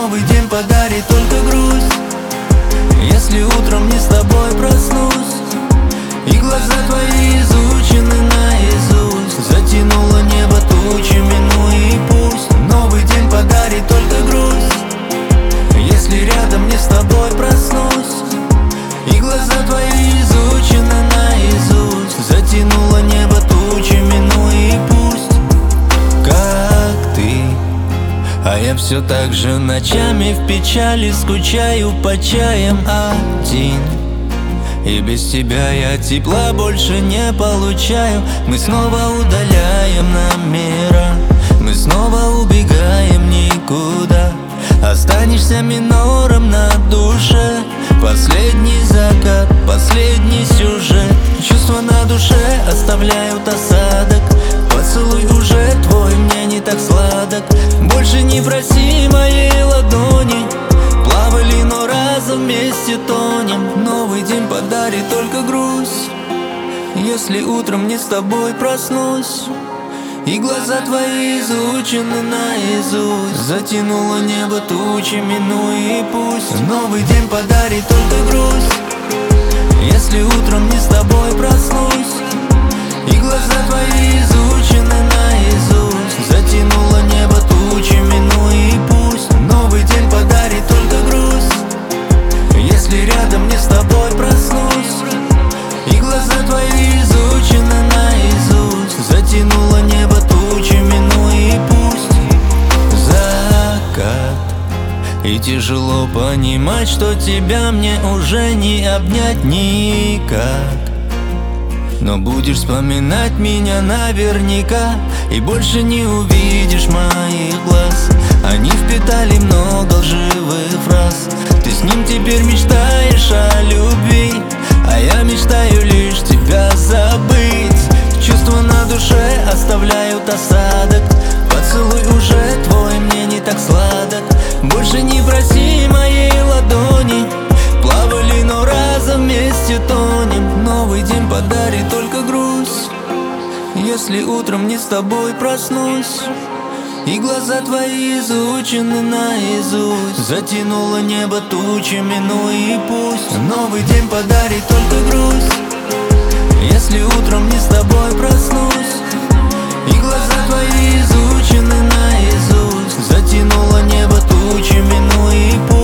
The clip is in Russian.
Новый день подарит только грусть. Если утром не с тобой проснусь, и глаза твои изучены наизусть, затянуло небо тучами, ну и пусть. Новый день подарит только грусть. Если рядом не с тобой проснусь, и глаза твои изучены наизусть, затянуло небо тучами, ну и пусть. Как ты, а я все так же ночами в печали скучаю по чаям один. И без тебя я тепла больше не получаю. Мы снова удаляем номера, мы снова убегаем никуда. Останешься минором на душе. Последний закат, последний сюжет. Чувства на душе оставляют осадок. Поцелуй уже твой мне не так сладок. Больше не проси моей ладони. Плавали, но разом вместе тонем. Новый день подарит только грусть. Если утром не с тобой проснусь, и глаза твои изучены наизусть, затянуло небо тучами, ну и пусть. Новый день подарит только грусть. Если утром не с тобой проснусь, и глаза твои изучены наизусть, затянуло небо тучами, ну и пусть. Новый день подарит только грусть. Если рядом не с тобой проснусь, и глаза твои изучены наизусть, затянуло небо тучами, ну и пусть. Закат. И тяжело понимать, что тебя мне уже не обнять никак. Но будешь вспоминать меня наверняка, и больше не увидишь моих глаз. Они впитали много лживых фраз. Ты с ним теперь мечтаешь о любви, а я мечтаю лишь тебя забыть. Чувства на душе оставляют осадок. Поцелуй уже твой мне не так сладок. Больше не проси моей ладони. Плавали, но разом вместе тонем. Новый день подарит только грусть. Если утром не с тобой проснусь, и глаза твои изучены наизусть, затянуло небо тучами, ну и пусть. Новый день подарит только грусть. Если утром не с тобой проснусь, и глаза твои изучены наизусть, затянуло небо тучами, ну и пусть.